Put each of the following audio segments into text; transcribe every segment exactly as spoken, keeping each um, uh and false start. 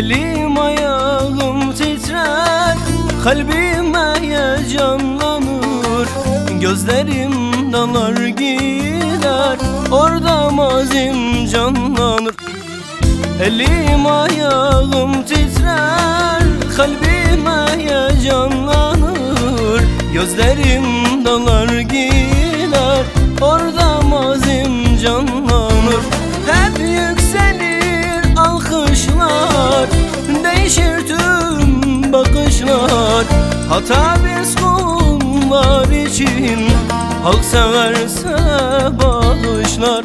Elim ayağım titrer, kalbim heyecanlanır, gözlerim dalar gider, orada mazim canlanır. Elim ayağım titrer, kalbim heyecanlanır, gözlerim dalar gider, orada mazim canlanır. Hep yükselir alkışlar, değişir tüm bakışlar. Hata biz kullar için, halk severse bağışlar.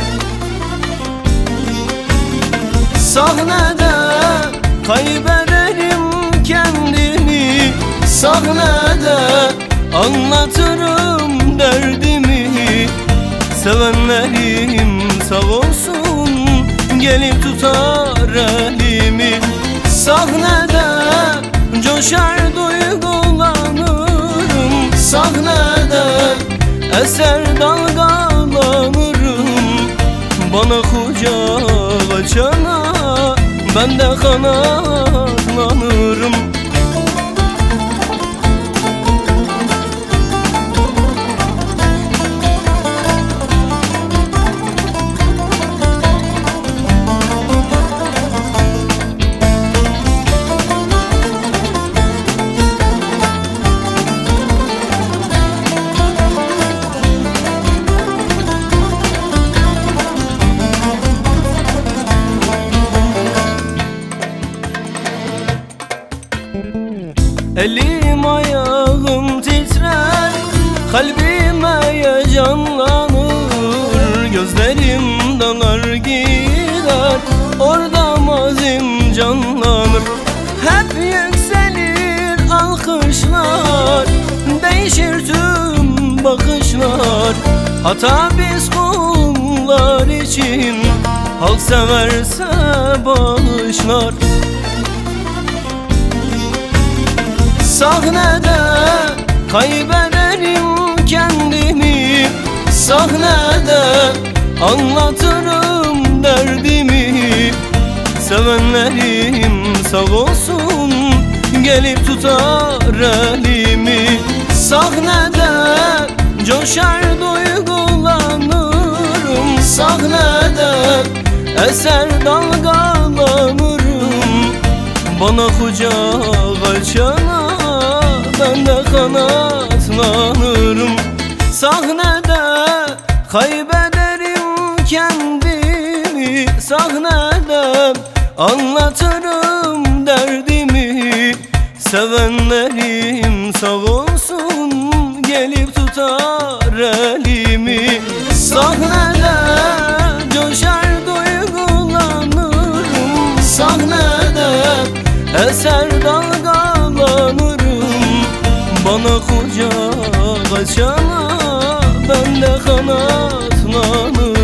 Sahnede kaybederim kendimi, sahnede anlatırım derdimi. Sevenlerim sağ olsun, gelip tutar elimi. Sahnede coşar duygulanırım, sahnede eser dalgalanırım. Bana kucak açana ben de kanatlanırım. Elim ayağım titrer, kalbim heyecanlanır, gözlerim dalar gider, orada mazim canlanır. Hep yükselir alkışlar, değişir tüm bakışlar. Hata biz kullar için, halk severse bağışlar. Sahnede kaybederim kendimi, sahnede anlatırım derdimi. Sevenlerim sağ olsun, gelip tutar elimi. Sahnede coşar duygulanırım, sahnede eser dalgalanırım. Bana kucak açana ben de kanatlanırım. Sahnede kaybederim kendimi, sahnede anlatırım derdimi. Sevenlerim sağ olsun, gelip tutar elimi. Sahnede coşar duygulanırım, sahnede eser dalgalanırım. Bana kucak açana ben de kanatlanırım.